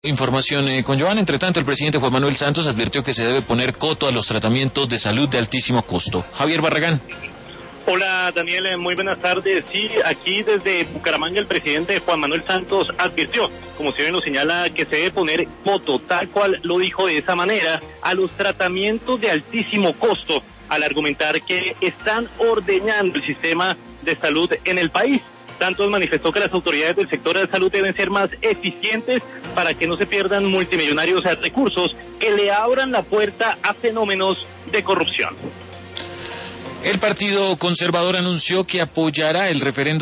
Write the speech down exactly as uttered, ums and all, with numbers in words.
Información eh, con Joan. Entre tanto, el presidente Juan Manuel Santos advirtió que se debe poner coto a los tratamientos de salud de altísimo costo. Javier Barragán. Hola Daniel, muy buenas tardes. Sí, aquí desde Bucaramanga el presidente Juan Manuel Santos advirtió, como se bien lo señala, que se debe poner coto, tal cual lo dijo de esa manera, a los tratamientos de altísimo costo, al argumentar que están ordeñando el sistema de salud en el país. Santos manifestó que las autoridades del sector de salud deben ser más eficientes para que no se pierdan multimillonarios recursos que le abran la puerta a fenómenos de corrupción. El Partido Conservador anunció que apoyará el referendo